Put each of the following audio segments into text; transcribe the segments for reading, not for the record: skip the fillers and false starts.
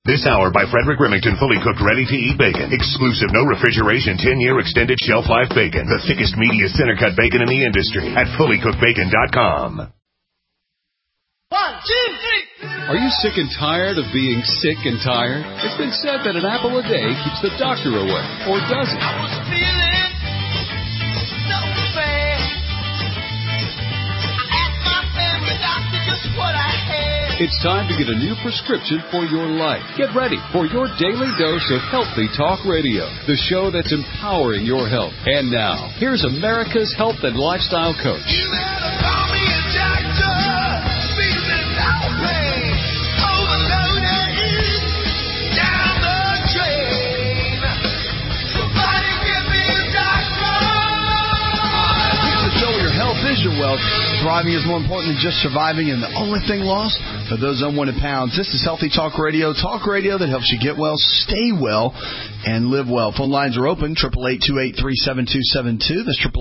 This hour by Frederick Remington, fully cooked, ready-to-eat bacon. Exclusive, no refrigeration, 10-year extended shelf life bacon. The thickest, meatiest, center-cut bacon in the industry at fullycookedbacon.com. 1, 2, 3. Are you sick and tired of being sick and tired? It's been said that an apple a day keeps the doctor away, or does it? I was feeling so bad. I asked my family doctor just what I had. It's time to get a new prescription for your life. Get ready for your daily dose of Healthy Talk Radio, the show that's empowering your health. And now, here's America's health and lifestyle coach. You better call me a doctor. Feeling lonely. Overloaded. Down the drain. Somebody give me a doctor. This is the show where your health is your wealth. Thriving is more important than just surviving, and the only thing lost for those unwanted pounds. This is Healthy Talk Radio that helps you get well, stay well, and live well. Phone lines are open, 888-283-7272. That's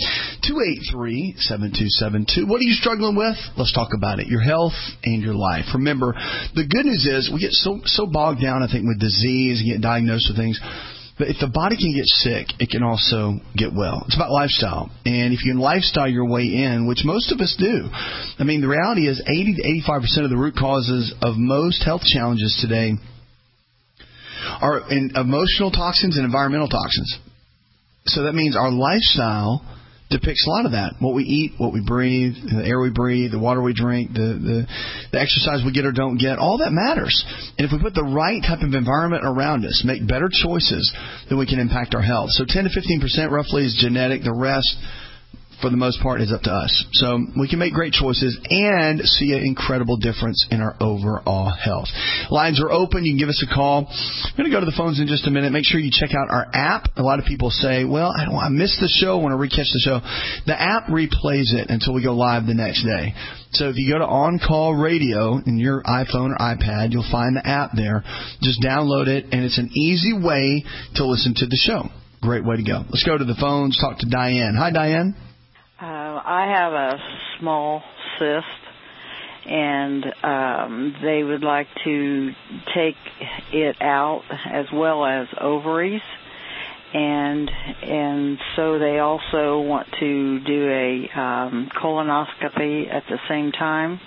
888-283-7272. What are you struggling with? Let's talk about it. Your health and your life. Remember, the good news is we get so bogged down, I think, with disease and get diagnosed with things. But if the body can get sick, it can also get well. It's about lifestyle. And if you can lifestyle your way in, which most of us do, I mean, the reality is 80 to 85% of the root causes of most health challenges today are in emotional toxins and environmental toxins. So that means our lifestyle depicts a lot of that. What we eat, what we breathe, the air we breathe, the water we drink, the exercise we get or don't get, all that matters. And if we put the right type of environment around us, make better choices, then we can impact our health. So 10 to 15% roughly is genetic. The rest, for the most part, is up to us. So we can make great choices and see an incredible difference in our overall health. Lines are open. You can give us a call. I'm going to go to the phones in just a minute. Make sure you check out our app. A lot of people say, well, I missed the show. I want to re-catch the show. The app replays it until we go live the next day. So if you go to On Call Radio in your iPhone or iPad, you'll find the app there. Just download it, and it's an easy way to listen to the show. Great way to go. Let's go to the phones. Talk to Diane. Hi, Diane. I have a small cyst, and they would like to take it out as well as ovaries, and so they also want to do a colonoscopy at the same time.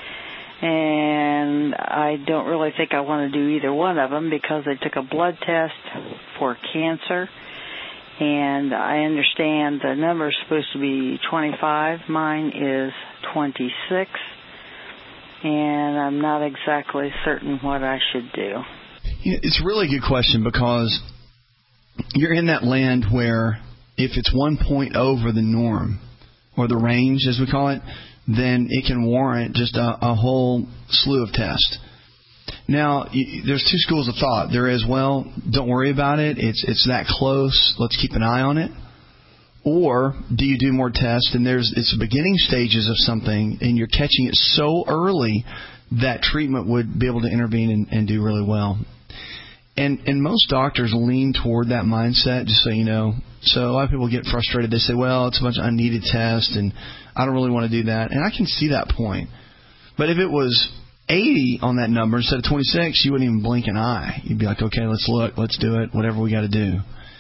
And I don't really think I want to do either one of them because they took a blood test for cancer. And I understand the number is supposed to be 25. Mine is 26. And I'm not exactly certain what I should do. It's a really good question because you're in that land where if it's 1 point over the norm, or the range as we call it, then it can warrant just a whole slew of tests. Now, there's two schools of thought. There is, well, don't worry about it. It's that close. Let's keep an eye on it. Or do you do more tests and it's the beginning stages of something and you're catching it so early that treatment would be able to intervene and do really well. And most doctors lean toward that mindset, just so you know. So a lot of people get frustrated. They say, well, it's a bunch of unneeded tests and I don't really want to do that. And I can see that point. But if it was 80 on that number instead of 26, you wouldn't even blink an eye. You'd be like, okay, let's look, let's do it, whatever we got to do.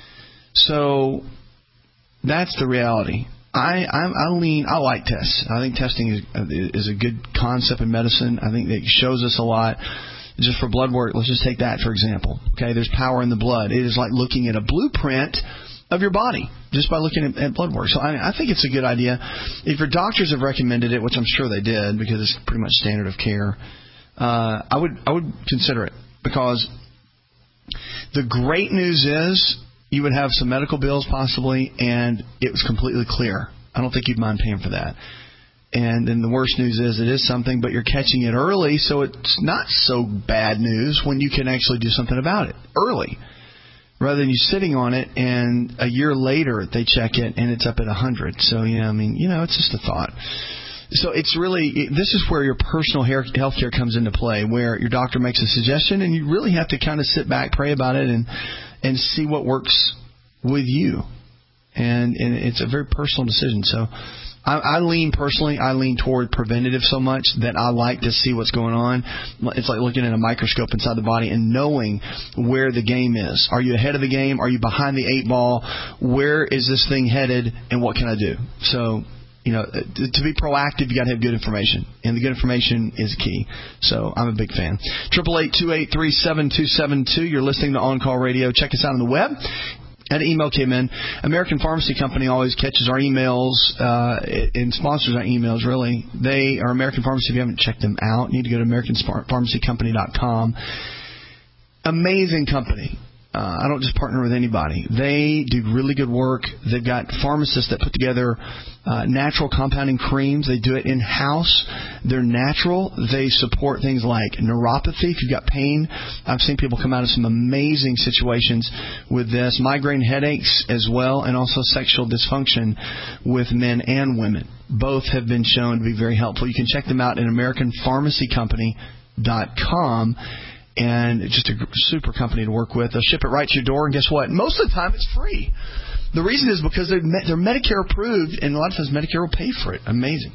So that's the reality. I like tests. I think testing is a good concept in medicine. I think that shows us a lot. Just for blood work, let's just take that for example. Okay, there's power in the blood. It is like looking at a blueprint of your body just by looking at blood work. So I think it's a good idea. If your doctors have recommended it, which I'm sure they did because it's pretty much standard of care, I would consider it because the great news is you would have some medical bills possibly, and it was completely clear. I don't think you'd mind paying for that. And then the worst news is it is something, but you're catching it early, so it's not so bad news when you can actually do something about it early. Rather than you sitting on it and a year later they check it and it's up at 100. So, yeah, I mean, it's just a thought. So it's really, this is where your personal health care comes into play, where your doctor makes a suggestion and you really have to kind of sit back, pray about it, and see what works with you. And it's a very personal decision. So I lean toward preventative so much that I like to see what's going on. It's like looking at a microscope inside the body and knowing where the game is. Are you ahead of the game? Are you behind the 8 ball? Where is this thing headed, and what can I do? So, to be proactive, you got to have good information, and the good information is key. So I'm a big fan. 888-283-7272. You're listening to On Call Radio. Check us out on the web. An email came in. American Pharmacy Company always catches our emails and sponsors our emails, really. They are American Pharmacy. If you haven't checked them out, you need to go to AmericanPharmacyCompany.com. Amazing company. I don't just partner with anybody. They do really good work. They've got pharmacists that put together natural compounding creams. They do it in-house. They're natural. They support things like neuropathy. If you've got pain, I've seen people come out of some amazing situations with this. Migraine headaches as well, and also sexual dysfunction with men and women. Both have been shown to be very helpful. You can check them out at AmericanPharmacyCompany.com. And it's just a super company to work with. They'll ship it right to your door, and guess what? Most of the time it's free. The reason is because they're Medicare approved, and a lot of times Medicare will pay for it. Amazing.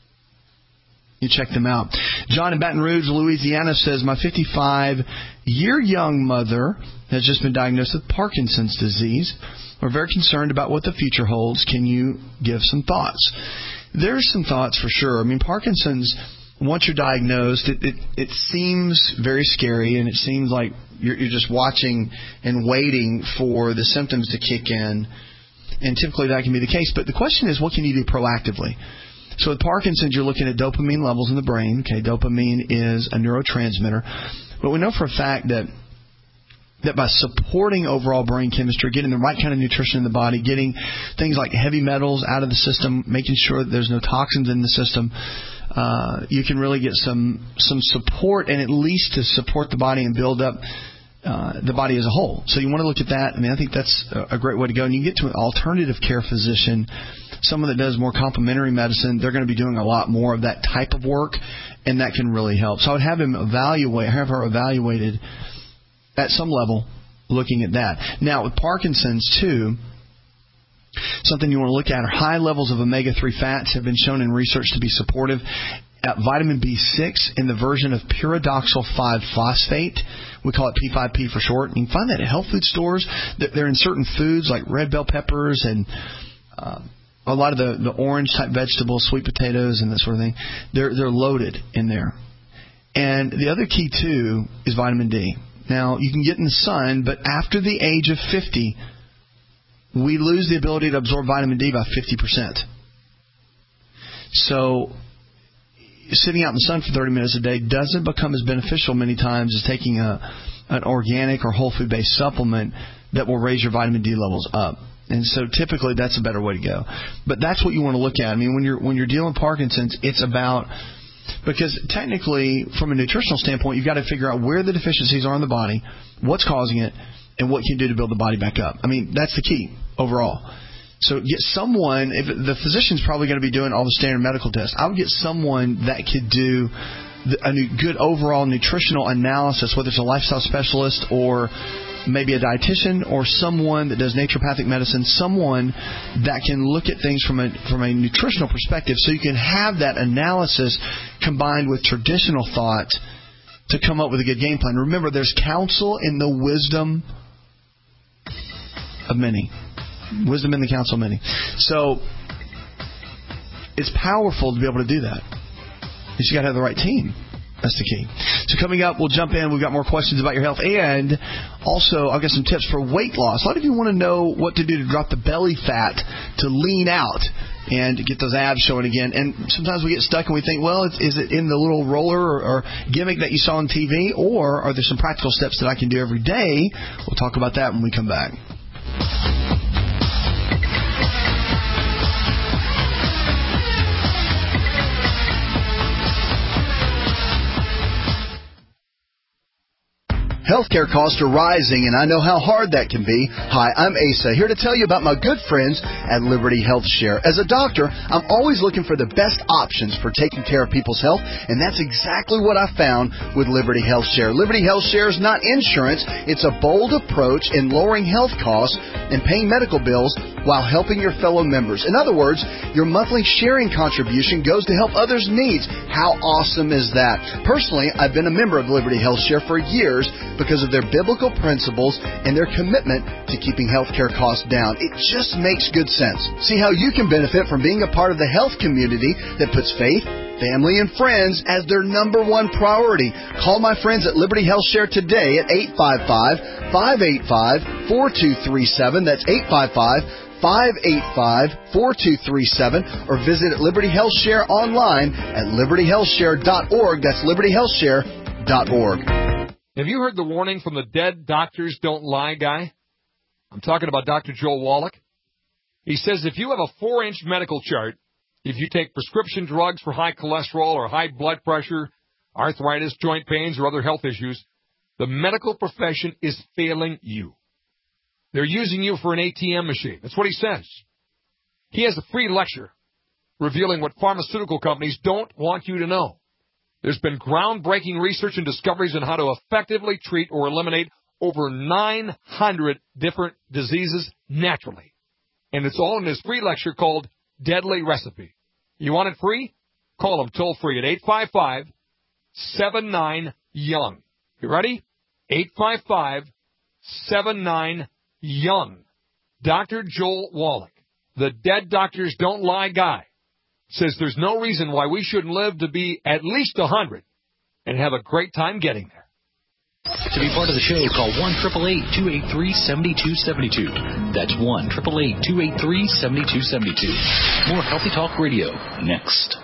You check them out. John in Baton Rouge, Louisiana says, my 55-year young mother has just been diagnosed with Parkinson's disease. We're very concerned about what the future holds. Can you give some thoughts? There's some thoughts for sure. I mean, Parkinson's, once you're diagnosed, it seems very scary, and it seems like you're just watching and waiting for the symptoms to kick in, and typically that can be the case. But the question is, what can you do proactively? So with Parkinson's, you're looking at dopamine levels in the brain. Okay, dopamine is a neurotransmitter, but we know for a fact that by supporting overall brain chemistry, getting the right kind of nutrition in the body, getting things like heavy metals out of the system, making sure that there's no toxins in the system, you can really get some support, and at least to support the body and build up the body as a whole. So you want to look at that. I mean, I think that's a great way to go. And you can get to an alternative care physician, someone that does more complementary medicine. They're going to be doing a lot more of that type of work, and that can really help. So I would have her evaluated at some level, looking at that. Now with Parkinson's too, something you want to look at are high levels of omega-3 fats have been shown in research to be supportive. Vitamin B6 in the version of pyridoxal 5-phosphate. We call it P5P for short. You can find that at health food stores. They're in certain foods like red bell peppers and a lot of the orange-type vegetables, sweet potatoes and that sort of thing. They're loaded in there. And the other key, too, is vitamin D. Now, you can get in the sun, but after the age of 50, we lose the ability to absorb vitamin D by 50%. So sitting out in the sun for 30 minutes a day doesn't become as beneficial many times as taking an organic or whole food-based supplement that will raise your vitamin D levels up. And so typically that's a better way to go. But that's what you want to look at. I mean, when you're dealing with Parkinson's, it's about... Because technically, from a nutritional standpoint, you've got to figure out where the deficiencies are in the body, what's causing it, and what you can do to build the body back up. I mean, that's the key overall. So get someone, if the physician's probably going to be doing all the standard medical tests, I would get someone that could do a good overall nutritional analysis, whether it's a lifestyle specialist or maybe a dietitian or someone that does naturopathic medicine, someone that can look at things from a nutritional perspective so you can have that analysis combined with traditional thought to come up with a good game plan. Remember, there's counsel in the wisdom of many. Wisdom in the counsel of many. So it's powerful to be able to do that. You just got to have the right team. That's the key. So coming up, we'll jump in. We've got more questions about your health. And also, I'll get some tips for weight loss. A lot of you want to know what to do to drop the belly fat, to lean out, and to get those abs showing again. And sometimes we get stuck and we think, well, is it in the little roller or gimmick that you saw on TV? Or are there some practical steps that I can do every day? We'll talk about that when we come back. Healthcare costs are rising, and I know how hard that can be. Hi, I'm Asa, here to tell you about my good friends at Liberty Health Share. As a doctor, I'm always looking for the best options for taking care of people's health, and that's exactly what I found with Liberty Health Share. Liberty Health Share is not insurance. It's a bold approach in lowering health costs and paying medical bills while helping your fellow members. In other words, your monthly sharing contribution goes to help others' needs. How awesome is that? Personally, I've been a member of Liberty Health Share for years because of their biblical principles and their commitment to keeping healthcare costs down. It just makes good sense. See how you can benefit from being a part of the health community that puts faith, family, and friends as their number one priority. Call my friends at Liberty Health Share today at 855-585-4237. That's 855-585-4237, or visit Liberty Health Share online at libertyhealthshare.org. That's libertyhealthshare.org. Have you heard the warning from the Dead Doctors Don't Lie guy? I'm talking about Dr. Joel Wallach. He says if you have a 4-inch medical chart, if you take prescription drugs for high cholesterol or high blood pressure, arthritis, joint pains, or other health issues, the medical profession is failing you. They're using you for an ATM machine. That's what he says. He has a free lecture revealing what pharmaceutical companies don't want you to know. There's been groundbreaking research and discoveries on how to effectively treat or eliminate over 900 different diseases naturally. And it's all in this free lecture called Deadly Recipe. You want it free? Call him toll free at 855-79-YOUNG. You ready? 855-79-YOUNG. Dr. Joel Wallach, the Dead Doctors Don't Lie guy, says there's no reason why we shouldn't live to be at least 100 and have a great time getting there. To be part of the show, call 1-888-283-7272. That's 1-888-283-7272. More Healthy Talk Radio next.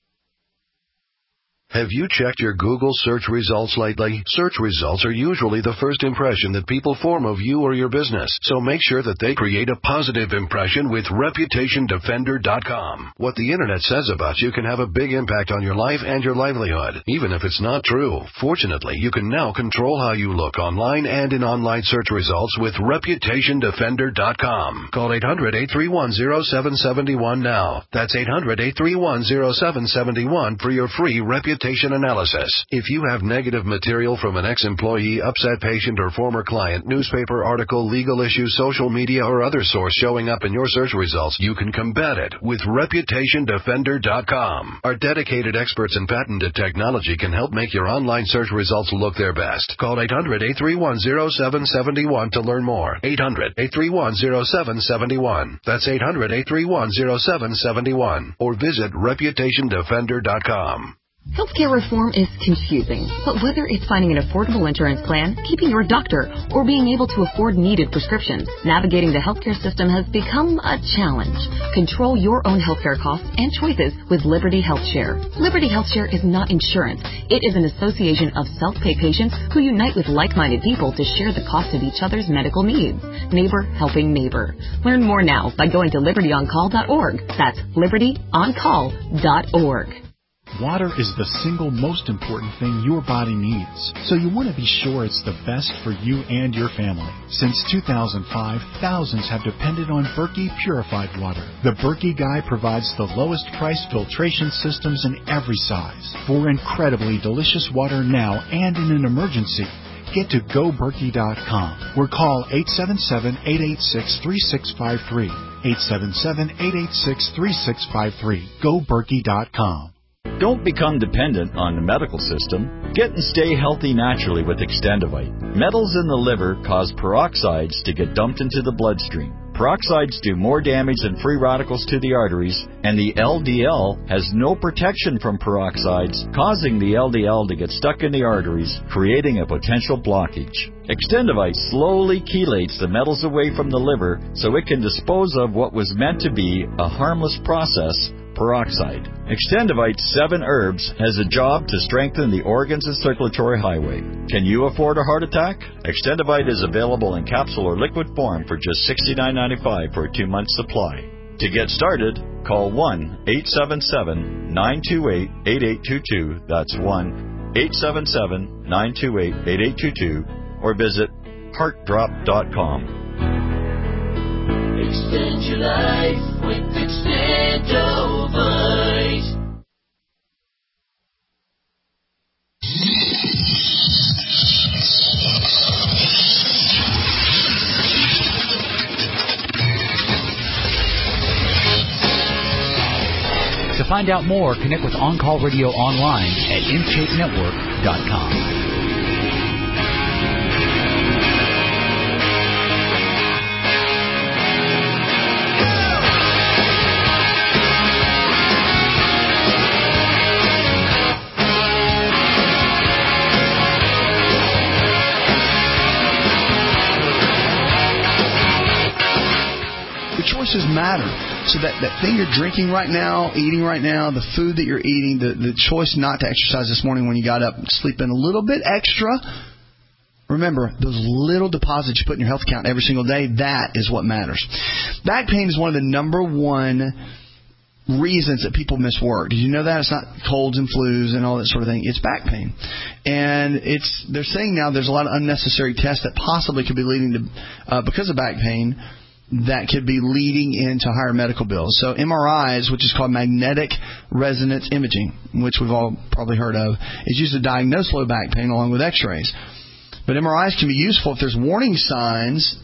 Have you checked your Google search results lately? Search results are usually the first impression that people form of you or your business, so make sure that they create a positive impression with ReputationDefender.com. What the Internet says about you can have a big impact on your life and your livelihood, even if it's not true. Fortunately, you can now control how you look online and in online search results with ReputationDefender.com. Call 800-831-0771 now. That's 800-831-0771 for your free reputation analysis. If you have negative material from an ex-employee, upset patient, or former client, newspaper article, legal issue, social media, or other source showing up in your search results, you can combat it with ReputationDefender.com. Our dedicated experts in patented technology can help make your online search results look their best. Call 800-831-0771 to learn more. 800-831-0771. That's 800-831-0771. Or visit ReputationDefender.com. Healthcare reform is confusing, but whether it's finding an affordable insurance plan, keeping your doctor, or being able to afford needed prescriptions, navigating the healthcare system has become a challenge. Control your own healthcare costs and choices with Liberty Health Share. Liberty Health Share is not insurance. It is an association of self-pay patients who unite with like-minded people to share the cost of each other's medical needs. Neighbor helping neighbor. Learn more now by going to libertyoncall.org. That's libertyoncall.org. Water is the single most important thing your body needs, so you want to be sure it's the best for you and your family. Since 2005, thousands have depended on Berkey purified water. The Berkey Guy provides the lowest price filtration systems in every size for incredibly delicious water now and in an emergency. Get to GoBerkey.com or call 877-886-3653. 877-886-3653. GoBerkey.com. Don't become dependent on the medical system. Get and stay healthy naturally with Extendivite. Metals in the liver cause peroxides to get dumped into the bloodstream. Peroxides do more damage than free radicals to the arteries, and the LDL has no protection from peroxides, causing the LDL to get stuck in the arteries, creating a potential blockage. Extendivite slowly chelates the metals away from the liver so it can dispose of what was meant to be a harmless process, peroxide. Extendivite 7 herbs has a job to strengthen the organs and circulatory highway. Can you afford a heart attack? Extendivite is available in capsule or liquid form for just $69.95 for a 2-month supply. To get started, call 1-877-928-8822. That's 1-877-928-8822. or visit heartdrop.com. Extend your life with Extendovite. To find out more, connect with On Call Radio online at InShapeNetwork.com. Choices matter. So that thing you're drinking right now, eating right now, the food that you're eating, the choice not to exercise this morning when you got up, sleep in a little bit extra. Remember, those little deposits you put in your health account every single day, that is what matters. Back pain is one of the number one reasons that people miss work. Did you know that? It's not colds and flus and all that sort of thing. It's back pain. And they're saying now there's a lot of unnecessary tests that possibly could be leading to, because of back pain, that could be leading into higher medical bills. So MRIs, which is called magnetic resonance imaging, which we've all probably heard of, is used to diagnose low back pain along with x-rays. But MRIs can be useful if there's warning signs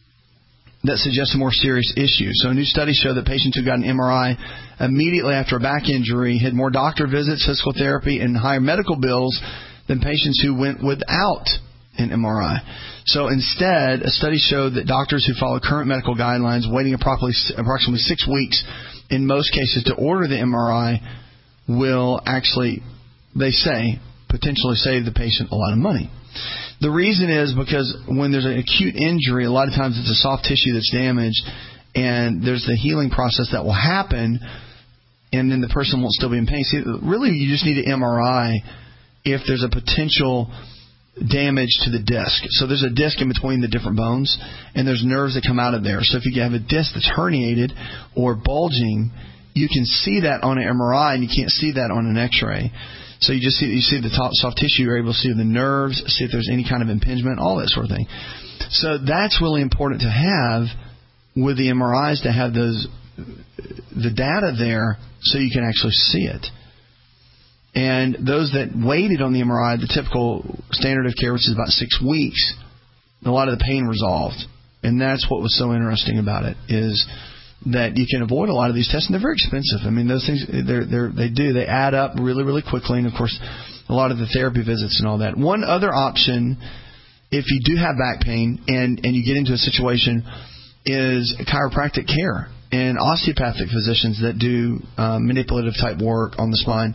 that suggest a more serious issue. So a new study showed that patients who got an MRI immediately after a back injury had more doctor visits, physical therapy, and higher medical bills than patients who went without an MRI. So instead, a study showed that doctors who follow current medical guidelines, waiting approximately 6 weeks in most cases to order the MRI, will actually, they say, potentially save the patient a lot of money. The reason is because when there's an acute injury, a lot of times it's a soft tissue that's damaged, and there's the healing process that will happen, and then the person won't still be in pain. See, really, you just need an MRI if there's a potential damage to the disc. So there's a disc in between the different bones, and there's nerves that come out of there. So if you have a disc that's herniated or bulging, you can see that on an MRI, and you can't see that on an X-ray. So you see the soft tissue. You're able to see the nerves, see if there's any kind of impingement, all that sort of thing. So that's really important to have with the MRIs, to have the data there so you can actually see it. And those that waited on the MRI, the typical standard of care, which is about 6 weeks, a lot of the pain resolved. And that's what was so interesting about it, is that you can avoid a lot of these tests, and they're very expensive. I mean, those things, they add up really, really quickly, and of course, a lot of the therapy visits and all that. One other option, if you do have back pain and you get into a situation, is chiropractic care and osteopathic physicians that do manipulative type work on the spine.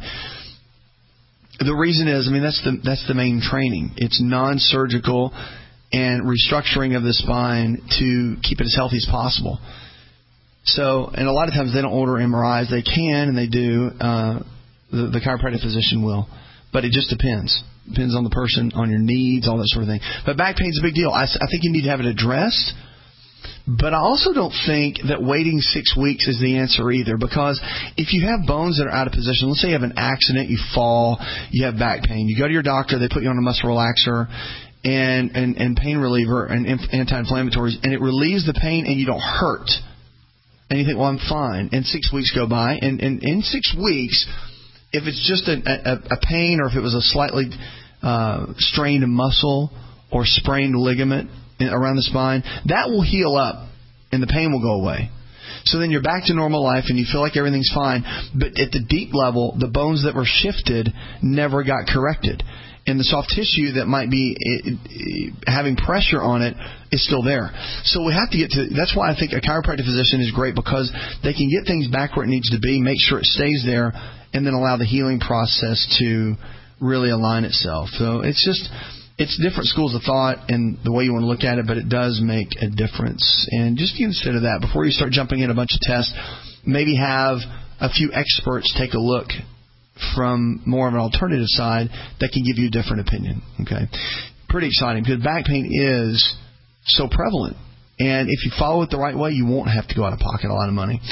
The reason is, I mean, that's the main training. It's non-surgical and restructuring of the spine to keep it as healthy as possible. So, and a lot of times they don't order MRIs. They can, and they do. The chiropractic physician will. But it just depends. Depends on the person, on your needs, all that sort of thing. But back pain is a big deal. I think you need to have it addressed. But I also don't think that waiting 6 weeks is the answer either, because if you have bones that are out of position, let's say you have an accident, you fall, you have back pain, you go to your doctor, they put you on a muscle relaxer and pain reliever and anti-inflammatories, and it relieves the pain and you don't hurt. And you think, well, I'm fine. And 6 weeks go by, and in 6 weeks, if it's just a pain, or if it was a slightly strained muscle or sprained ligament around the spine, that will heal up and the pain will go away. So then you're back to normal life and you feel like everything's fine, but at the deep level, the bones that were shifted never got corrected. And the soft tissue that might be having pressure on it is still there. So we have to get to, that's why I think a chiropractic physician is great, because they can get things back where it needs to be, make sure it stays there, and then allow the healing process to really align itself. So it's different schools of thought and the way you want to look at it, but it does make a difference. And just consider that before you start jumping in a bunch of tests, maybe have a few experts take a look from more of an alternative side that can give you a different opinion. Okay, pretty exciting, because back pain is so prevalent. And if you follow it the right way, you won't have to go out of pocket a lot of money.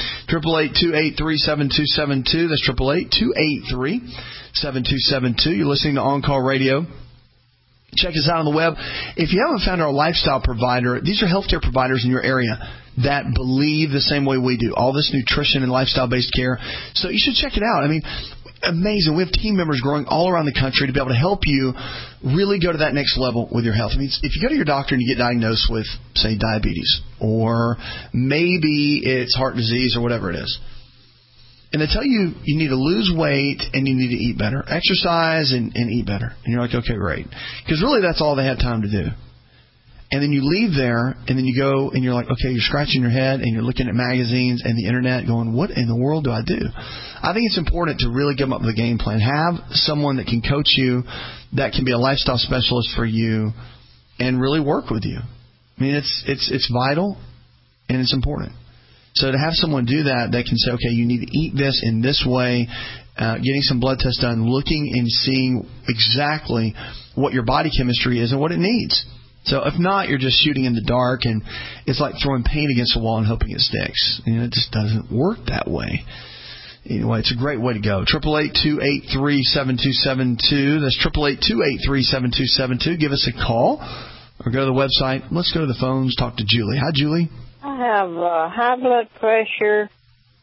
888-283-7272. That's 888-283-7272. You're listening to On Call Radio. Check us out on the web. If you haven't found our lifestyle provider, these are healthcare providers in your area that believe the same way we do, all this nutrition and lifestyle-based care. So you should check it out. I mean, amazing. We have team members growing all around the country to be able to help you really go to that next level with your health. I mean, if you go to your doctor and you get diagnosed with, say, diabetes, or maybe it's heart disease or whatever it is, and they tell you you need to lose weight and you need to eat better, exercise and eat better. And you're like, okay, great. Because really that's all they have time to do. And then you leave there and then you go and you're like, okay, you're scratching your head and you're looking at magazines and the internet going, what in the world do I do? I think it's important to really come up with a game plan. Have someone that can coach you, that can be a lifestyle specialist for you and really work with you. I mean, it's vital and it's important. So to have someone do that can say, okay, you need to eat this in this way, getting some blood tests done, looking and seeing exactly what your body chemistry is and what it needs. So if not, you're just shooting in the dark, and it's like throwing paint against a wall and hoping it sticks. You know, it just doesn't work that way. Anyway, it's a great way to go. 888-283-7272. That's 888-283-7272. Give us a call or go to the website. Let's go to the phones, talk to Julie. Hi, Julie. I have high blood pressure,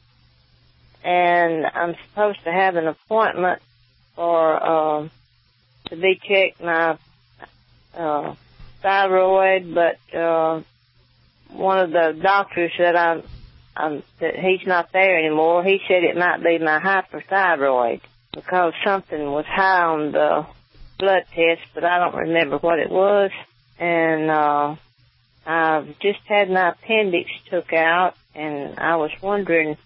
and I'm supposed to have an appointment for to be checked my thyroid, but one of the doctors said that he's not there anymore. He said it might be my hyperthyroid because something was high on the blood test, but I don't remember what it was. And I've just had my appendix took out, and I was wondering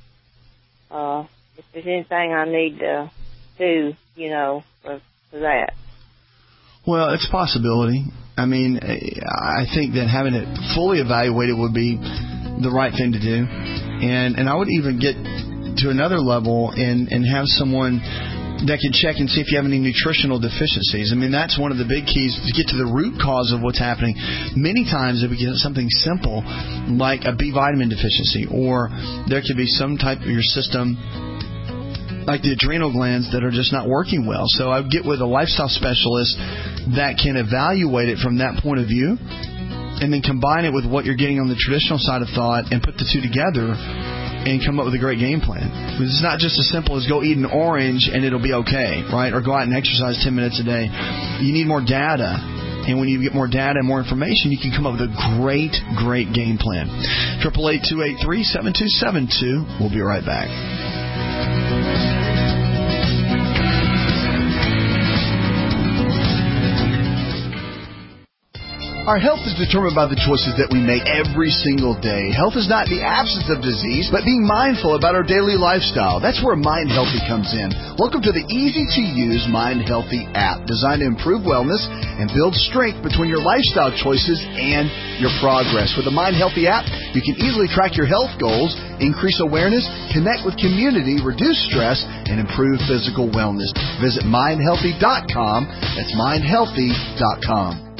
if there's anything I need to do, for that. Well, it's a possibility. I mean, I think that having it fully evaluated would be the right thing to do. And I would even get to another level and have someone that can check and see if you have any nutritional deficiencies. I mean, that's one of the big keys to get to the root cause of what's happening. Many times if we get something simple like a B vitamin deficiency, or there could be some type of your system like the adrenal glands that are just not working well. So I would get with a lifestyle specialist that can evaluate it from that point of view and then combine it with what you're getting on the traditional side of thought and put the two together and come up with a great game plan. It's not just as simple as go eat an orange and it'll be okay, right? Or go out and exercise 10 minutes a day. You need more data. And when you get more data and more information, you can come up with a great, great game plan. 888-283-7272. We'll be right back. Our health is determined by the choices that we make every single day. Health is not the absence of disease, but being mindful about our daily lifestyle. That's where Mind Healthy comes in. Welcome to the easy-to-use Mind Healthy app, designed to improve wellness and build strength between your lifestyle choices and your progress. With the Mind Healthy app, you can easily track your health goals, increase awareness, connect with community, reduce stress, and improve physical wellness. Visit mindhealthy.com. That's mindhealthy.com.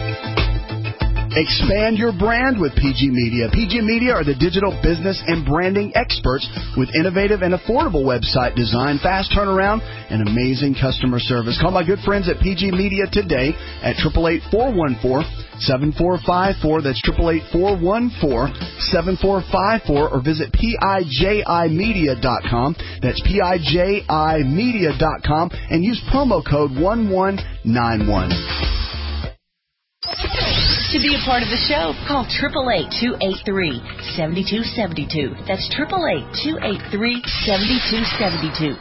Expand your brand with PG Media. PG Media are the digital business and branding experts with innovative and affordable website design, fast turnaround, and amazing customer service. Call my good friends at PG Media today at 888-414-7454. That's 888-414-7454. Or visit PIJImedia.com. That's PIJImedia.com and use promo code 1191. To be a part of the show, call 888-283-7272. That's 888-283-7272.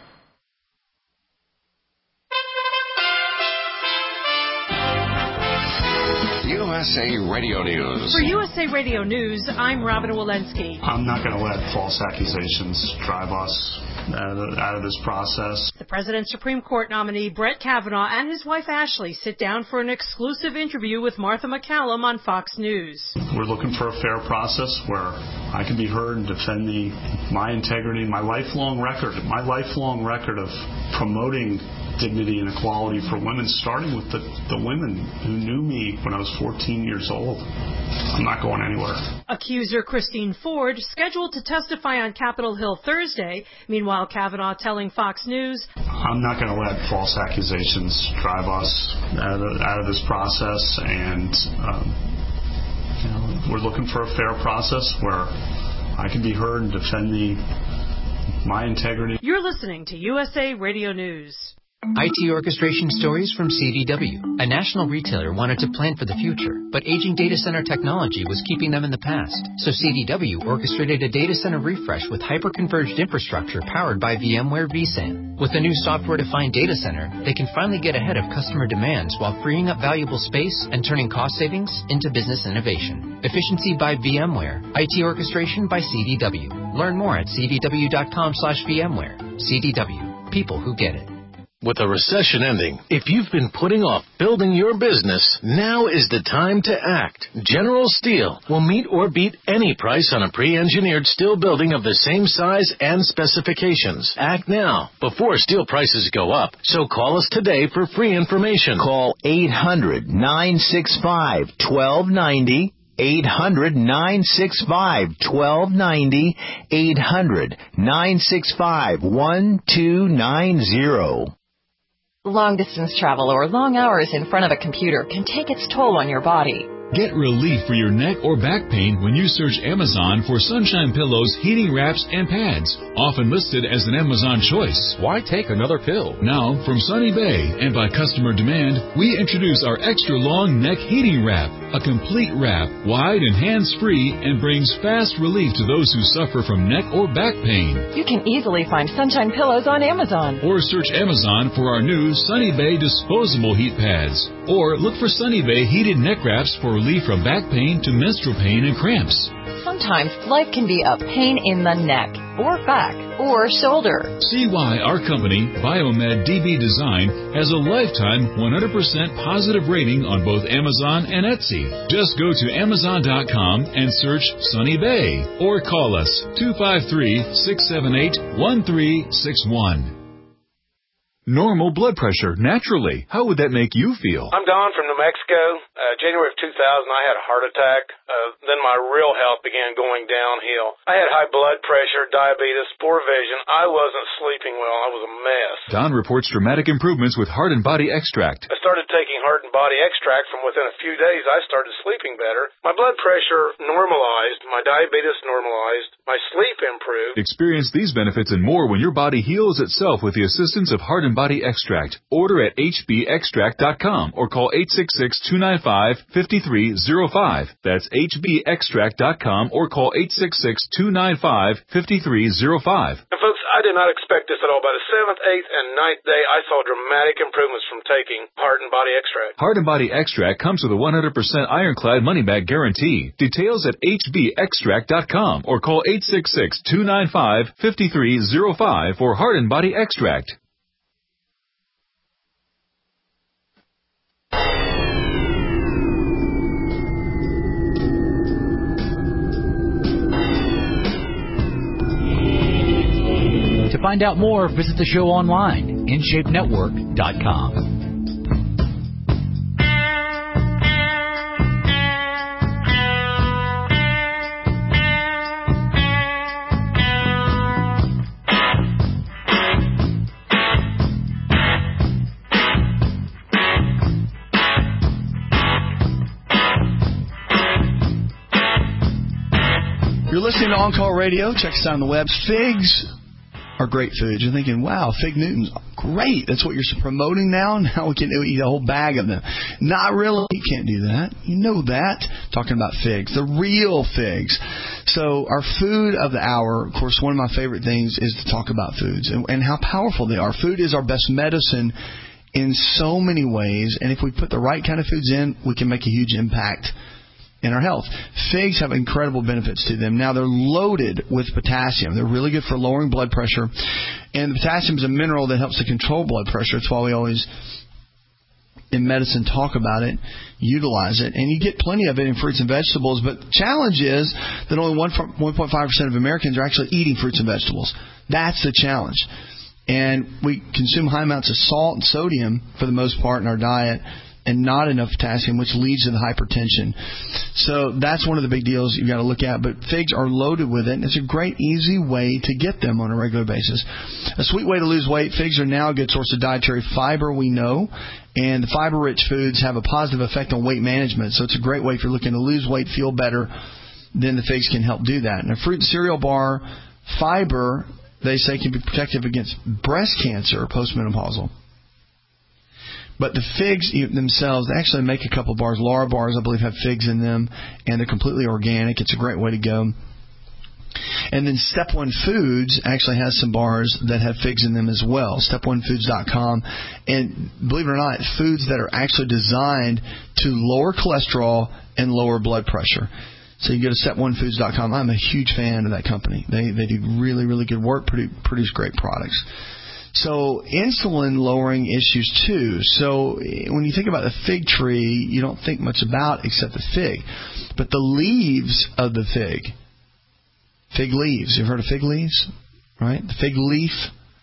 USA Radio News. For USA Radio News, I'm Robin Walensky. I'm not going to let false accusations drive us out of this process. The President's Supreme Court nominee Brett Kavanaugh and his wife Ashley sit down for an exclusive interview with Martha McCallum on Fox News. We're looking for a fair process where I can be heard and defend my integrity, my lifelong record of promoting dignity and equality for women, starting with the women who knew me when I was 14 years old. I'm not going anywhere. Accuser Christine Ford scheduled to testify on Capitol Hill Thursday. Meanwhile, Kavanaugh telling Fox News, I'm not going to let false accusations drive us out of this process, and we're looking for a fair process where I can be heard and defend my integrity. You're listening to USA Radio News. IT orchestration stories from CDW. A national retailer wanted to plan for the future, but aging data center technology was keeping them in the past. So CDW orchestrated a data center refresh with hyper-converged infrastructure powered by VMware vSAN. With a new software-defined data center, they can finally get ahead of customer demands while freeing up valuable space and turning cost savings into business innovation. Efficiency by VMware. IT orchestration by CDW. Learn more at cdw.com/VMware. CDW. People who get it. With the recession ending, if you've been putting off building your business, now is the time to act. General Steel will meet or beat any price on a pre-engineered steel building of the same size and specifications. Act now, before steel prices go up. So call us today for free information. Call 800-965-1290. 800-965-1290. 800-965-1290. Long-distance travel or long hours in front of a computer can take its toll on your body. Get relief for your neck or back pain when you search Amazon for Sunshine Pillows, heating wraps, and pads, often listed as an Amazon choice. Why take another pill? Now, from Sunny Bay and by customer demand, we introduce our extra long neck heating wrap, a complete wrap, wide and hands-free, and brings fast relief to those who suffer from neck or back pain. You can easily find Sunshine Pillows on Amazon. Or search Amazon for our new Sunny Bay disposable heat pads. Or look for Sunny Bay heated neck wraps for relief from back pain to menstrual pain and cramps. Sometimes life can be a pain in the neck, or back, or shoulder. See why our company, Biomed DB Design, has a lifetime 100% positive rating on both Amazon and Etsy. Just go to Amazon.com and search Sunny Bay, or call us 253-678-1361. Normal blood pressure, naturally. How would that make you feel? I'm Don from New Mexico. January of 2000, I had a heart attack. Then my real health began going downhill. I had high blood pressure, diabetes, poor vision. I wasn't sleeping well. I was a mess. Don reports dramatic improvements with Heart and Body Extract. I started taking Heart and Body Extract. From within a few days, I started sleeping better. My blood pressure normalized. My diabetes normalized. My sleep improved. Experience these benefits and more when your body heals itself with the assistance of Heart and Body Extract. Order at hbextract.com or call 866-295-5305. That's hbextract.com or call 866-295-5305. And folks, I did not expect this at all. By the 7th, 8th, and 9th day, I saw dramatic improvements from taking Heart and Body Extract. Heart and Body Extract comes with a 100% ironclad money-back guarantee. Details at hbextract.com or call 866-295-5305 for Heart and Body Extract. To find out more, visit the show online, InShapeNetwork.com. You're listening to On Call Radio. Check us out on the web. Figs are great foods. You're thinking, wow, fig Newtons, great. That's what you're promoting now? Now we can eat a whole bag of them. Not really. You can't do that. You know that. Talking about figs, the real figs. So our food of the hour, of course, one of my favorite things is to talk about foods and how powerful they are. Food is our best medicine in so many ways. And if we put the right kind of foods in, we can make a huge impact in our health. Figs have incredible benefits to them. Now, they're loaded with potassium. They're really good for lowering blood pressure. And potassium is a mineral that helps to control blood pressure. That's why we always, in medicine, talk about it, utilize it. And you get plenty of it in fruits and vegetables. But the challenge is that only 1.5% of Americans are actually eating fruits and vegetables. That's the challenge. And we consume high amounts of salt and sodium, for the most part, in our diet. and not enough potassium, which leads to the hypertension. So that's one of the big deals you've got to look at. But figs are loaded with it, and it's a great, easy way to get them on a regular basis. A sweet way to lose weight, figs are now a good source of dietary fiber, we know, and the fiber-rich foods have a positive effect on weight management. So it's a great way if you're looking to lose weight, feel better, then the figs can help do that. And a fruit and cereal bar, fiber, they say, can be protective against breast cancer postmenopausal. But the figs themselves, they actually make a couple bars. Laura bars, I believe, have figs in them, and they're completely organic. It's a great way to go. And then Step One Foods actually has some bars that have figs in them as well, step1foods.com. And believe it or not, foods that are actually designed to lower cholesterol and lower blood pressure. So you go to step1foods.com. I'm a huge fan of that company. They do really, really good work, produce great products. So insulin lowering issues too. So when you think about the fig tree, you don't think much about except the fig. But the leaves of the fig leaves. You've heard of fig leaves? Right? The fig leaf,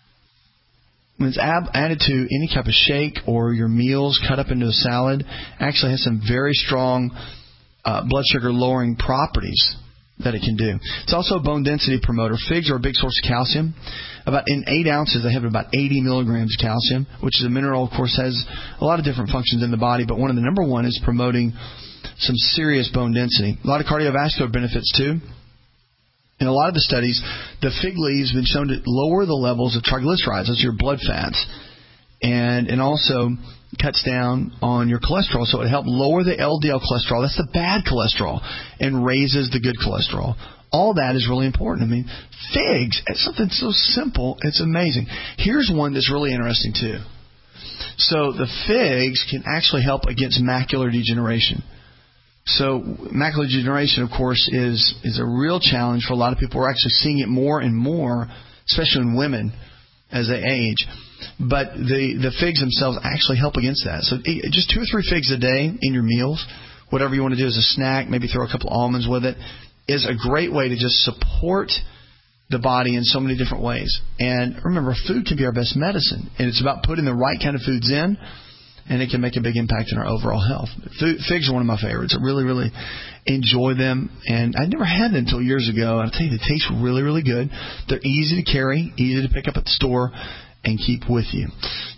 when it's added to any type of shake or your meals cut up into a salad, actually has some very strong blood sugar lowering properties that it can do. It's also a bone density promoter. Figs are a big source of calcium. In 8 ounces, they have about 80 milligrams of calcium, which is a mineral, of course, has a lot of different functions in the body, but one of the number one is promoting some serious bone density. A lot of cardiovascular benefits, too. In a lot of the studies, the fig leaves have been shown to lower the levels of triglycerides, those are your blood fats, and also cuts down on your cholesterol, so it helps lower the LDL cholesterol. That's the bad cholesterol, and raises the good cholesterol. All that is really important. I mean, figs, it's something so simple, it's amazing. Here's one that's really interesting, too. So the figs can actually help against macular degeneration. So macular degeneration, of course, is a real challenge for a lot of people. We're actually seeing it more and more, especially in women as they age. But the figs themselves actually help against that. So just 2 or 3 figs a day in your meals, whatever you want to do as a snack, maybe throw a couple almonds with it, is a great way to just support the body in so many different ways. And remember, food can be our best medicine. And it's about putting the right kind of foods in, and it can make a big impact on our overall health. Figs are one of my favorites. I really, really enjoy them. And I never had them until years ago. I'll tell you, they taste really, really good. They're easy to carry, easy to pick up at the store, and keep with you.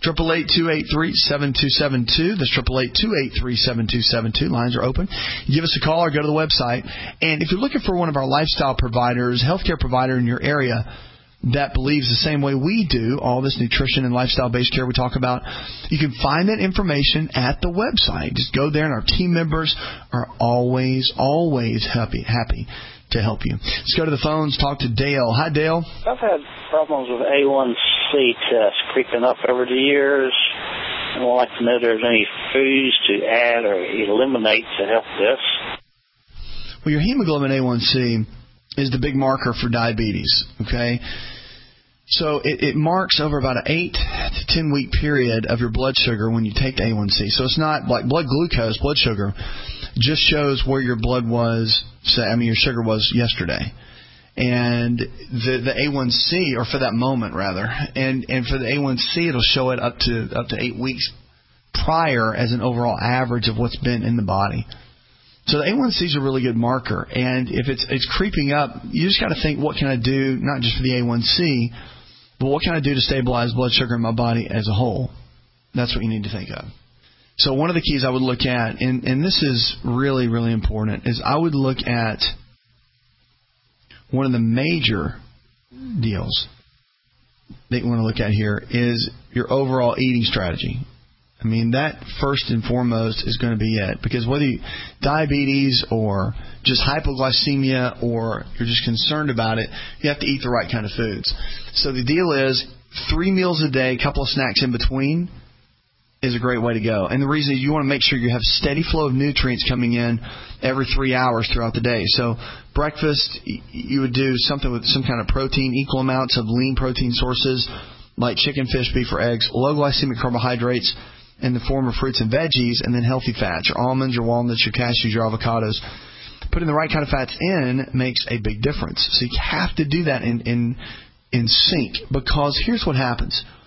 888-283-7272. That's 888-283-7272. Lines are open. Give us a call or go to the website. And if you're looking for one of our lifestyle providers, healthcare provider in your area that believes the same way we do, all this nutrition and lifestyle-based care we talk about, you can find that information at the website. Just go there, and our team members are always happy to help you. Let's go to the phones, talk to Dale. Hi, Dale. I've had problems with A1C tests creeping up over the years. I'd like to know if there's any foods to add or eliminate to help this. Well, your hemoglobin A1C is the big marker for diabetes, okay? So it marks over about an 8 to 10 week period of your blood sugar when you take the A1C. So it's not like blood glucose, blood sugar, just shows where your blood was, your sugar was yesterday. And the A1C, or for that moment rather, and for the A1C it'll show it up to 8 weeks prior as an overall average of what's been in the body. So the A1C is a really good marker, and if it's creeping up, you just got to think, what can I do, not just for the A1C, but what can I do to stabilize blood sugar in my body as a whole? That's what you need to think of. So one of the keys I would look at, and this is really, really important, is I would look at one of the major deals that you want to look at here is your overall eating strategy. I mean, that first and foremost is going to be it. Because whether diabetes or just hypoglycemia or you're just concerned about it, you have to eat the right kind of foods. So the deal is 3 meals a day, a couple of snacks in between is a great way to go. And the reason is you want to make sure you have steady flow of nutrients coming in every 3 hours throughout the day. So breakfast, you would do something with some kind of protein, equal amounts of lean protein sources like chicken, fish, beef, or eggs, low glycemic carbohydrates in the form of fruits and veggies, and then healthy fats, your almonds, your walnuts, your cashews, your avocados. Putting the right kind of fats in makes a big difference. So you have to do that in sync, because here's what happens.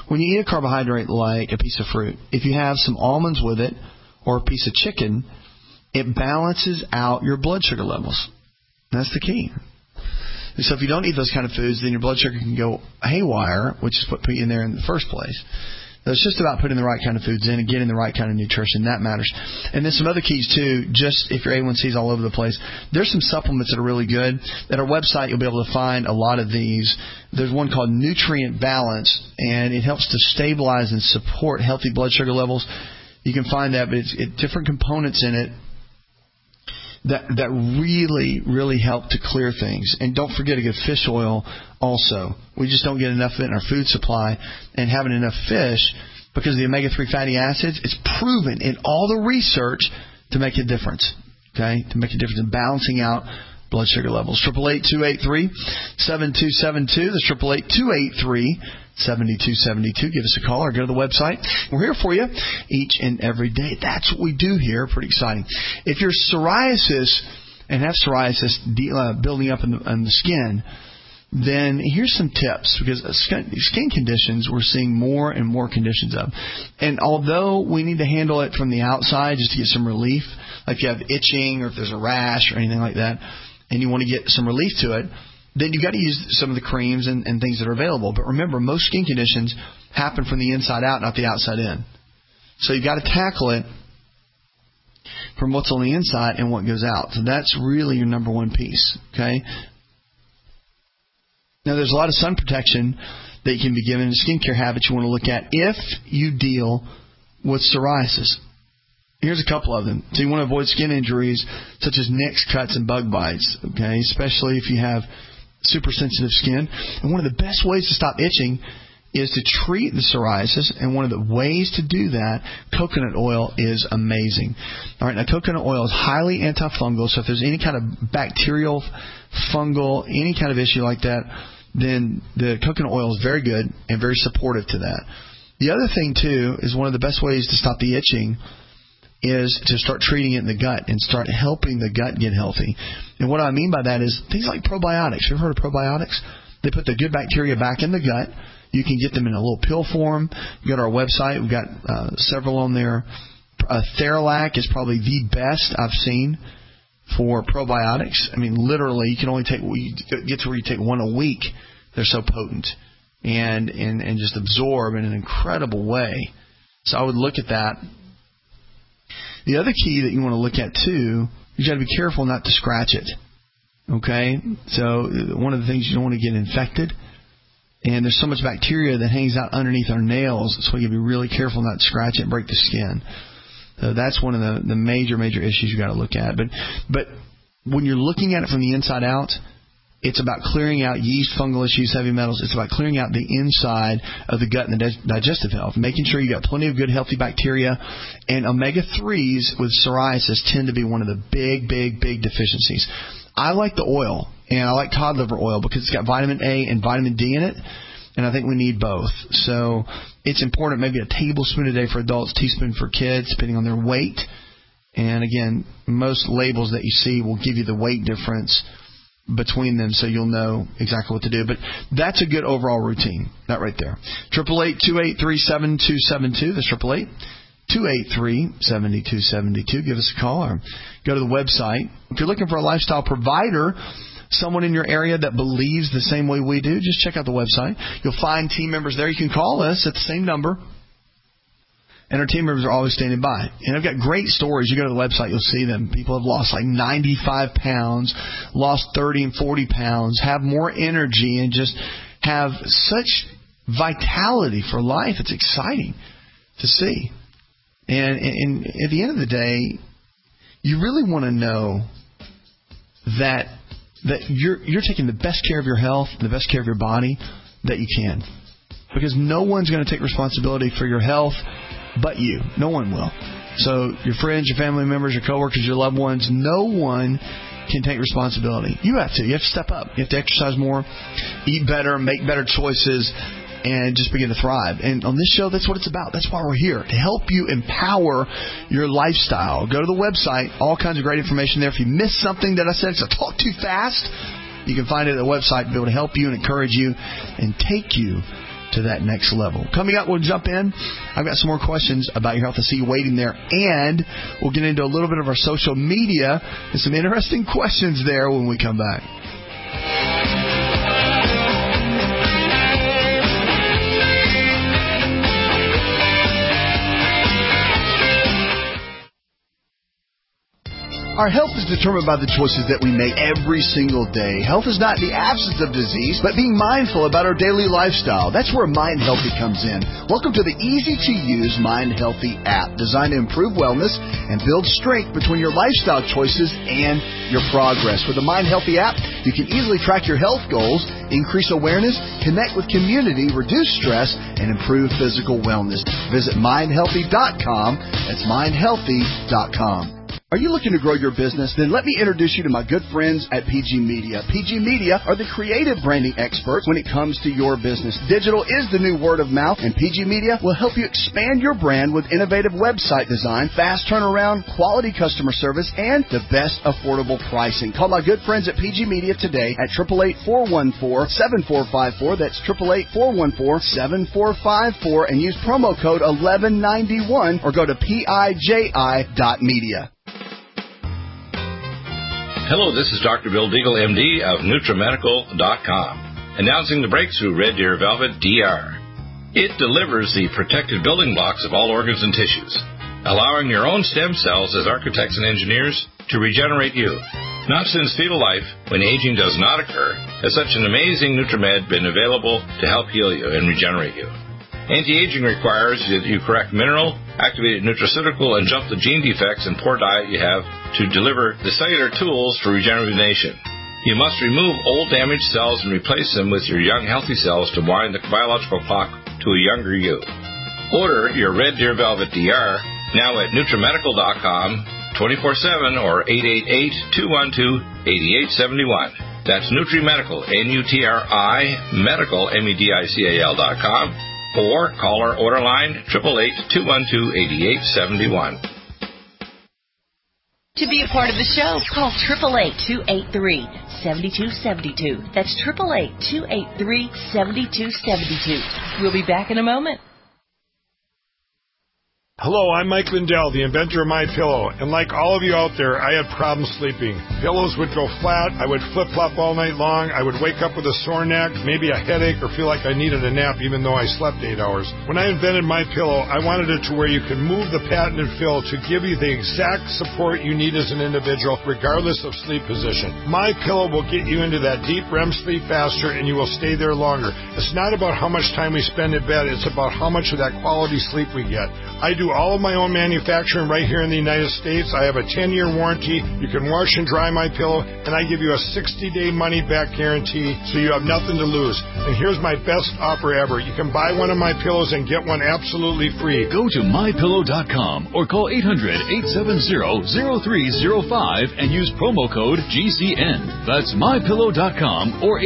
when you eat a carbohydrate like a piece of fruit, if you have some almonds with it or a piece of chicken, it balances out your blood sugar levels. That's the key. And so if you don't eat those kind of foods, then your blood sugar can go haywire, which is what put you in there in the first place. So it's just about putting the right kind of foods in and getting the right kind of nutrition. That matters. And then some other keys, too, just if your A1C is all over the place, there's some supplements that are really good. At our website, you'll be able to find a lot of these. There's one called Nutrient Balance, and it helps to stabilize and support healthy blood sugar levels. You can find that, but it's different components in it that really, really help to clear things. And don't forget a good fish oil also. We just don't get enough of it in our food supply. And having enough fish, because of the omega-3 fatty acids, it's proven in all the research to make a difference. Okay? To make a difference in balancing out blood sugar levels. 888-283-7272. That's 888-283-7272. Give us a call or go to the website. We're here for you each and every day. That's what we do here. Pretty exciting. If you're psoriasis and have psoriasis building up in the skin, then here's some tips, because skin conditions we're seeing more and more conditions of. And although we need to handle it from the outside just to get some relief, like if you have itching or if there's a rash or anything like that, and you want to get some relief to it, then you've got to use some of the creams and things that are available. But remember, most skin conditions happen from the inside out, not the outside in. So you've got to tackle it from what's on the inside and what goes out. So that's really your number one piece, okay? Now, there's a lot of sun protection that you can be given, and skincare habits you want to look at if you deal with psoriasis. Here's a couple of them. So you want to avoid skin injuries such as nicks, cuts, and bug bites, okay, especially if you have super sensitive skin. And one of the best ways to stop itching is to treat the psoriasis, and one of the ways to do that, coconut oil is amazing. All right, now coconut oil is highly antifungal, so if there's any kind of bacterial, fungal, any kind of issue like that, then the coconut oil is very good and very supportive to that. The other thing, too, is one of the best ways to stop the itching is to start treating it in the gut and start helping the gut get healthy. And what I mean by that is things like probiotics. You ever heard of probiotics? They put the good bacteria back in the gut. You can get them in a little pill form. You go to our website. We've got several on there. Theralac is probably the best I've seen for probiotics. I mean, literally, you can only get to where you take one a week. They're so potent and just absorb in an incredible way. So I would look at that. The other key that you want to look at, too, you got to be careful not to scratch it. Okay? So one of the things, you don't want to get infected. And there's so much bacteria that hangs out underneath our nails, so you got to be really careful not to scratch it and break the skin. So that's one of the major issues you got to look at. But when you're looking at it from the inside out, it's about clearing out yeast, fungal issues, heavy metals. It's about clearing out the inside of the gut and the digestive health, making sure you got plenty of good, healthy bacteria. And omega-3s with psoriasis tend to be one of the big deficiencies. I like the oil, and I like cod liver oil because it's got vitamin A and vitamin D in it, and I think we need both. So it's important, maybe a tablespoon a day for adults, teaspoon for kids, depending on their weight. And again, most labels that you see will give you the weight difference between them, so you'll know exactly what to do. But that's a good overall routine. That right there. 888-283-7272. That's 888-283-7272. Give us a call or go to the website. If you're looking for a lifestyle provider, someone in your area that believes the same way we do, just check out the website. You'll find team members there. You can call us at the same number. And our team members are always standing by. And I've got great stories. You go to the website, you'll see them. People have lost like 95 pounds, lost 30 and 40 pounds, have more energy, and just have such vitality for life. It's exciting to see. And at the end of the day, you really want to know that you're taking the best care of your health, the best care of your body that you can. Because no one's going to take responsibility for your health but you. No one will. So your friends, your family members, your coworkers, your loved ones, no one can take responsibility. You have to. You have to step up. You have to exercise more, eat better, make better choices, and just begin to thrive. And on this show, that's what it's about. That's why we're here, to help you empower your lifestyle. Go to the website. All kinds of great information there. If you missed something that I said, because I talk too fast, you can find it at the website to be able to help you and encourage you and take you to that next level. Coming up, we'll jump in. I've got some more questions about your health. I see you waiting there. And we'll get into a little bit of our social media and some interesting questions there when we come back. Our health is determined by the choices that we make every single day. Health is not the absence of disease, but being mindful about our daily lifestyle. That's where Mind Healthy comes in. Welcome to the easy-to-use Mind Healthy app, designed to improve wellness and build strength between your lifestyle choices and your progress. With the Mind Healthy app, you can easily track your health goals, increase awareness, connect with community, reduce stress, and improve physical wellness. Visit mindhealthy.com. That's mindhealthy.com. Are you looking to grow your business? Then let me introduce you to my good friends at PG Media. PG Media are the creative branding experts when it comes to your business. Digital is the new word of mouth, and PG Media will help you expand your brand with innovative website design, fast turnaround, quality customer service, and the best affordable pricing. Call my good friends at PG Media today at 888-414-7454. That's 888-414-7454, and use promo code 1191 or go to PIJI.media. Hello, this is Dr. Bill Deagle, MD of NutriMedical.com, announcing the breakthrough Red Deer Velvet DR. It delivers the protected building blocks of all organs and tissues, allowing your own stem cells as architects and engineers to regenerate you. Not since fetal life, when aging does not occur, has such an amazing NutriMed been available to help heal you and regenerate you. Anti-aging requires that you correct mineral, activated nutraceutical, and jump the gene defects and poor diet you have to deliver the cellular tools for rejuvenation. You must remove old damaged cells and replace them with your young healthy cells to wind the biological clock to a younger you. Order your Red Deer Velvet DR now at NutriMedical.com 24/7 or 888-212-8871. That's NutriMedical, N-U-T-R-I, Medical, MEDICAL.com. Or call our order line 888-212-8871. To be a part of the show, call 888-283-7272. That's 888-283-7272. We'll be back in a moment. Hello, I'm Mike Lindell, the inventor of MyPillow, and like all of you out there, I had problems sleeping. Pillows would go flat, I would flip-flop all night long, I would wake up with a sore neck, maybe a headache, or feel like I needed a nap even though I slept 8 hours. When I invented MyPillow, I wanted it to where you can move the patented fill to give you the exact support you need as an individual, regardless of sleep position. MyPillow will get you into that deep REM sleep faster, and you will stay there longer. It's not about how much time we spend in bed, it's about how much of that quality sleep we get. I do all of my own manufacturing right here in the United States. I have a 10-year warranty. You can wash and dry my pillow, and I give you a 60-day money-back guarantee, so you have nothing to lose. And here's my best offer ever. You can buy one of my pillows and get one absolutely free. Go to MyPillow.com or call 800-870-0305 and use promo code GCN. That's MyPillow.com or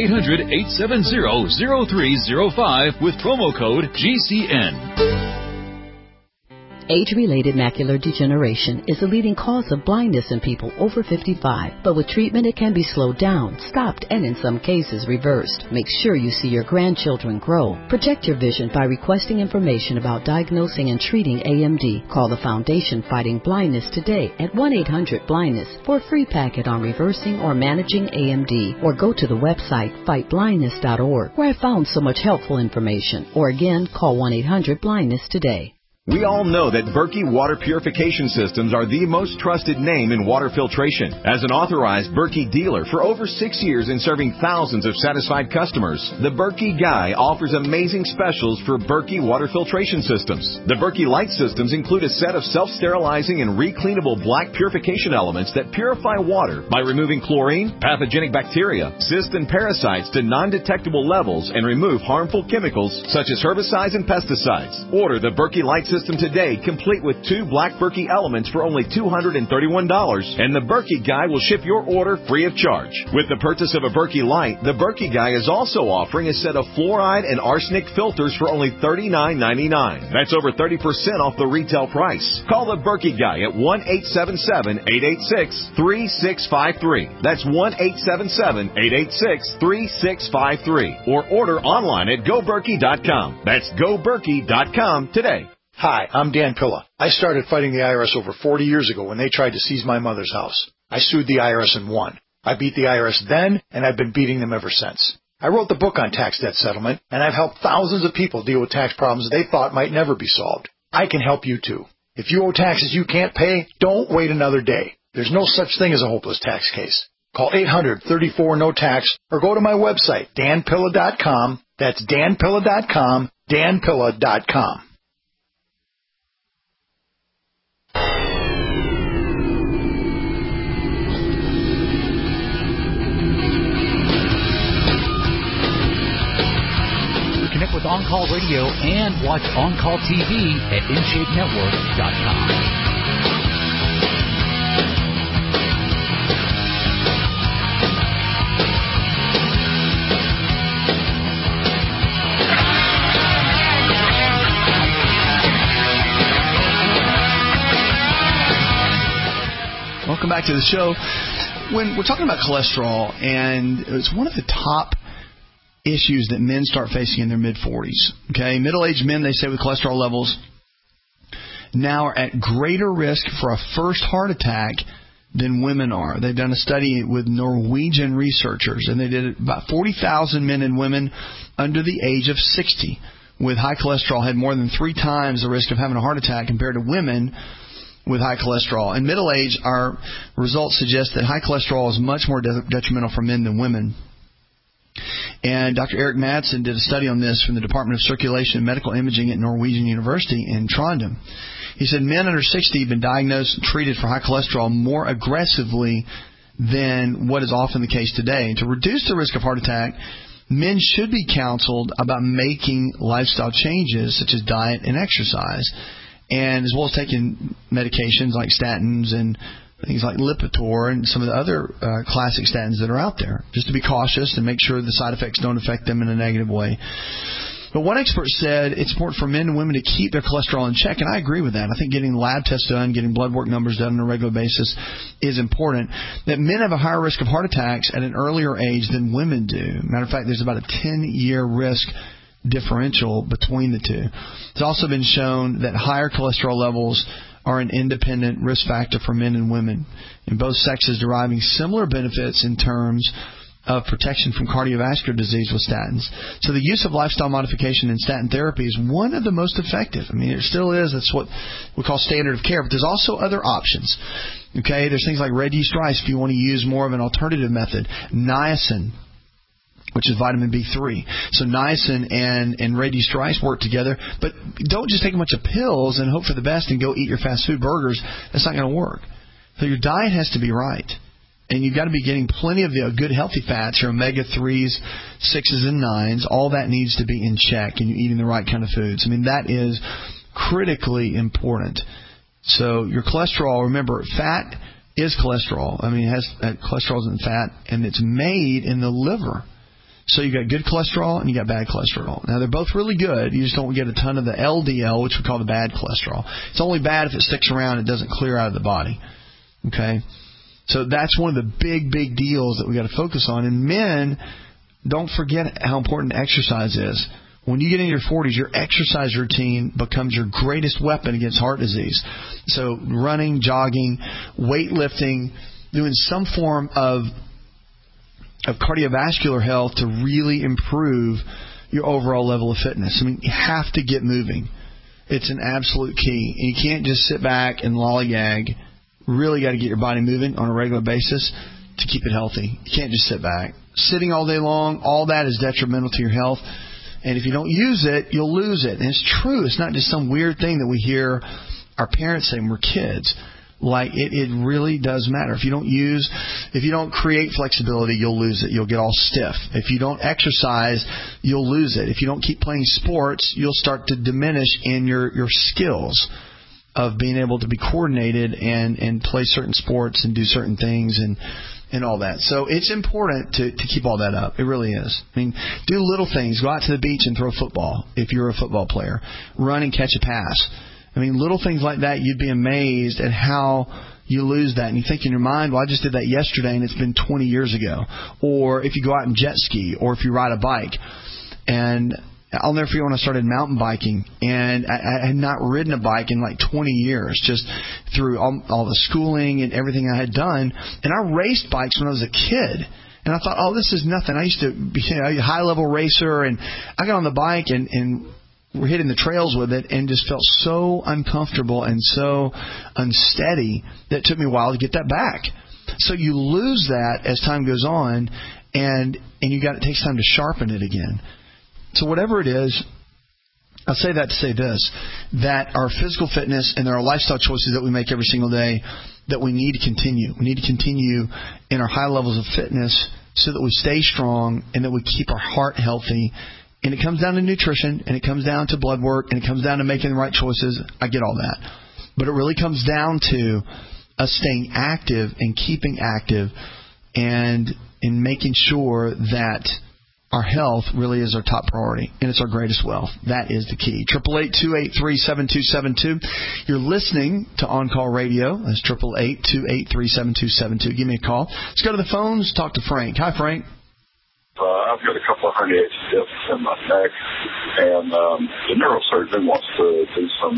800-870-0305 with promo code GCN. Age-related macular degeneration is the leading cause of blindness in people over 55. But with treatment, it can be slowed down, stopped, and in some cases reversed. Make sure you see your grandchildren grow. Protect your vision by requesting information about diagnosing and treating AMD. Call the Foundation Fighting Blindness today at 1-800-BLINDNESS for a free packet on reversing or managing AMD. Or go to the website fightblindness.org, where I found so much helpful information. Or again, call 1-800-BLINDNESS today. We all know that Berkey Water Purification Systems are the most trusted name in water filtration. As an authorized Berkey dealer for over 6 years and serving thousands of satisfied customers, the Berkey Guy offers amazing specials for Berkey Water Filtration Systems. The Berkey Light Systems include a set of self-sterilizing and recleanable black purification elements that purify water by removing chlorine, pathogenic bacteria, cysts, and parasites to non-detectable levels and remove harmful chemicals such as herbicides and pesticides. Order the Berkey Light system today, complete with 2 Black Berkey elements for only $231, and the Berkey Guy will ship your order free of charge. With the purchase of a Berkey Light, the Berkey Guy is also offering a set of fluoride and arsenic filters for only $39.99. That's over 30% off the retail price. Call the Berkey Guy at 1-877-886-3653. That's 1-877-886-3653. Or order online at GoBerkey.com. That's GoBerkey.com today. Hi, I'm Dan Pilla. I started fighting the IRS over 40 years ago when they tried to seize my mother's house. I sued the IRS and won. I beat the IRS then, and I've been beating them ever since. I wrote the book on tax debt settlement, and I've helped thousands of people deal with tax problems they thought might never be solved. I can help you too. If you owe taxes you can't pay, don't wait another day. There's no such thing as a hopeless tax case. Call 800-34-NO-TAX or go to my website, danpilla.com. That's danpilla.com, danpilla.com. Connect with On-Call Radio and watch On-Call TV at InShapeNetwork.com. Welcome back to the show. When we're talking about cholesterol, and it's one of the top issues that men start facing in their mid-40s. Okay, middle-aged men, they say, with cholesterol levels now are at greater risk for a first heart attack than women are. They've done a study with Norwegian researchers, and they did about 40,000 men and women under the age of 60 with high cholesterol had more than 3 times the risk of having a heart attack compared to women with high cholesterol. In middle age, our results suggest that high cholesterol is much more detrimental for men than women. And Dr. Eric Madsen did a study on this from the Department of Circulation and Medical Imaging at Norwegian University in Trondheim. He said men under 60 have been diagnosed and treated for high cholesterol more aggressively than what is often the case today. And to reduce the risk of heart attack, men should be counseled about making lifestyle changes such as diet and exercise, and as well as taking medications like statins and things like Lipitor and some of the other classic statins that are out there, just to be cautious and make sure the side effects don't affect them in a negative way. But one expert said it's important for men and women to keep their cholesterol in check, and I agree with that. I think getting lab tests done, getting blood work numbers done on a regular basis is important. That men have a higher risk of heart attacks at an earlier age than women do. Matter of fact, there's about a 10-year risk differential between the two. It's also been shown that higher cholesterol levels are an independent risk factor for men and women, in both sexes deriving similar benefits in terms of protection from cardiovascular disease with statins. So the use of lifestyle modification and statin therapy is one of the most effective. I mean, it still is. That's what we call standard of care. But there's also other options. Okay, there's things like red yeast rice if you want to use more of an alternative method. Niacin, which is vitamin B3. So niacin and red yeast rice work together. But don't just take a bunch of pills and hope for the best and go eat your fast food burgers. That's not going to work. So your diet has to be right. And you've got to be getting plenty of the good healthy fats, your omega-3s, 6s, and 9s. All that needs to be in check, and you're eating the right kind of foods. I mean, that is critically important. So your cholesterol, remember, fat is cholesterol. I mean, cholesterol is in fat, and it's made in the liver. So you got good cholesterol and you got bad cholesterol. Now, they're both really good. You just don't get a ton of the LDL, which we call the bad cholesterol. It's only bad if it sticks around and doesn't clear out of the body. Okay? So that's one of the big, big deals that we got to focus on. And men, don't forget how important exercise is. When you get in your 40s, your exercise routine becomes your greatest weapon against heart disease. So running, jogging, weightlifting, doing some form of cardiovascular health to really improve your overall level of fitness. I mean, you have to get moving. It's an absolute key. And you can't just sit back and lollygag. Really got to get your body moving on a regular basis to keep it healthy. You can't just sit back. Sitting all day long, all that is detrimental to your health. And if you don't use it, you'll lose it. And it's true. It's not just some weird thing that we hear our parents say when we're kids. Like, it really does matter. If you don't create flexibility, you'll lose it. You'll get all stiff. If you don't exercise, you'll lose it. If you don't keep playing sports, you'll start to diminish in your skills of being able to be coordinated and play certain sports and do certain things and all that. So it's important to keep all that up. It really is. I mean, do little things. Go out to the beach and throw a football if you're a football player. Run and catch a pass. I mean, little things like that, you'd be amazed at how you lose that. And you think in your mind, well, I just did that yesterday and it's been 20 years ago. Or if you go out and jet ski, or if you ride a bike. And I'll never forget when I started mountain biking, and I had not ridden a bike in like 20 years, just through all the schooling and everything I had done. And I raced bikes when I was a kid. And I thought, oh, this is nothing. I used to be a high-level racer, and I got on the bike and we're hitting the trails with it and just felt so uncomfortable and so unsteady that it took me a while to get that back. So you lose that as time goes on, and it takes time to sharpen it again. So whatever it is, I'll say that to say this, that our physical fitness and our lifestyle choices that we make every single day, that we need to continue. We need to continue in our high levels of fitness so that we stay strong and that we keep our heart healthy. And it comes down to nutrition, and it comes down to blood work, and it comes down to making the right choices. I get all that. But it really comes down to us staying active and keeping active and in making sure that our health really is our top priority, and it's our greatest wealth. That is the key. 888-283-7272. You're listening to On Call Radio. That's 888-283-7272. Give me a call. Let's go to the phones. Talk to Frank. Hi, Frank. I've got a couple of herniated discs in my neck, and the neurosurgeon wants to do some.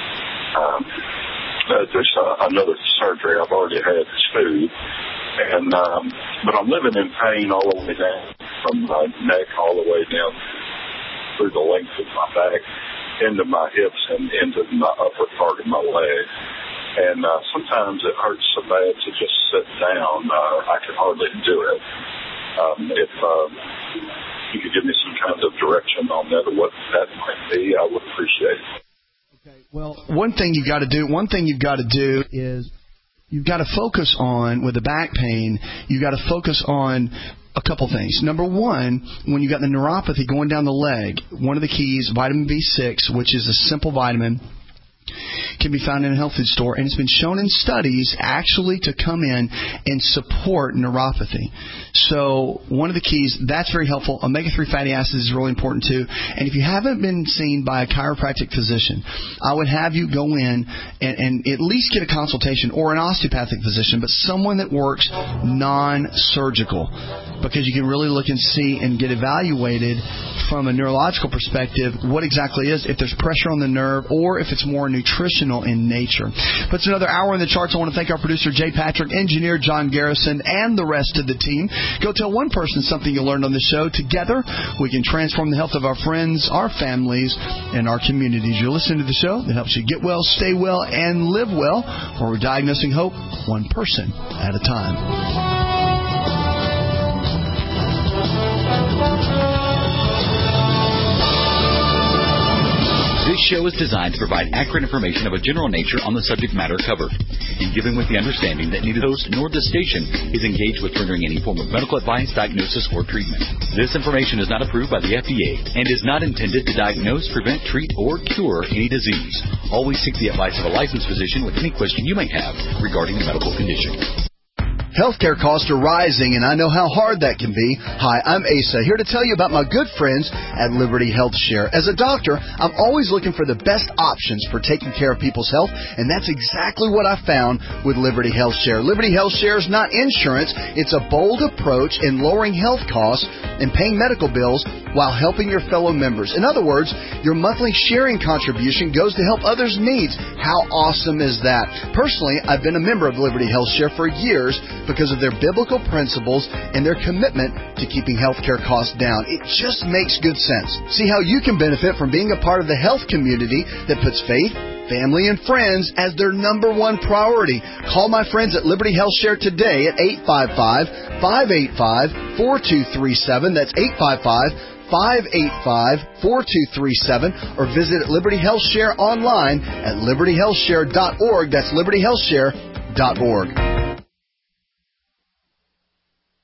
There's another surgery. I've already had two, and but I'm living in pain all the way down from my neck all the way down through the length of my back, into my hips, and into my upper part of my leg. And sometimes it hurts so bad to just sit down. I can hardly do it. If you could give me some kind of direction on that or what that might be, I would appreciate it. Okay. Well, one thing you've got to do is you've got to focus on, with the back pain, you've got to focus on a couple things. Number one, when you've got the neuropathy going down the leg, one of the keys, vitamin B6, which is a simple vitamin, can be found in a health food store, and it's been shown in studies actually to come in and support neuropathy. So one of the keys, that's very helpful. Omega-3 fatty acids is really important too. And if you haven't been seen by a chiropractic physician, I would have you go in and at least get a consultation, or an osteopathic physician, but someone that works non-surgical, because you can really look and see and get evaluated from a neurological perspective what exactly is, if there's pressure on the nerve or if it's more nutritional in nature. But it's another hour in the charts. I want to thank our producer, Jay Patrick, engineer John Garrison, and the rest of the team. Go tell one person something you learned on the show. Together, we can transform the health of our friends, our families, and our communities. You're listening to the show that helps you get well, stay well, and live well, where we're diagnosing hope one person at a time. This show is designed to provide accurate information of a general nature on the subject matter covered, and given with the understanding that neither the host nor the station is engaged with rendering any form of medical advice, diagnosis, or treatment. This information is not approved by the FDA and is not intended to diagnose, prevent, treat, or cure any disease. Always seek the advice of a licensed physician with any question you may have regarding a medical condition. Healthcare costs are rising, and I know how hard that can be. Hi, I'm Asa, here to tell you about my good friends at Liberty Health Share. As a doctor, I'm always looking for the best options for taking care of people's health, and that's exactly what I found with Liberty Health Share. Liberty Health Share is not insurance. It's a bold approach in lowering health costs and paying medical bills while helping your fellow members. In other words, your monthly sharing contribution goes to help others' needs. How awesome is that? Personally, I've been a member of Liberty Health Share for years because of their biblical principles and their commitment to keeping healthcare costs down. It just makes good sense. See how you can benefit from being a part of the health community that puts faith, family, and friends as their number one priority. Call my friends at Liberty Health Share today at 855-585-4237. That's 855-585-4237, or visit Liberty Health Share online at libertyhealthshare.org. That's libertyhealthshare.org. www.ccc.org.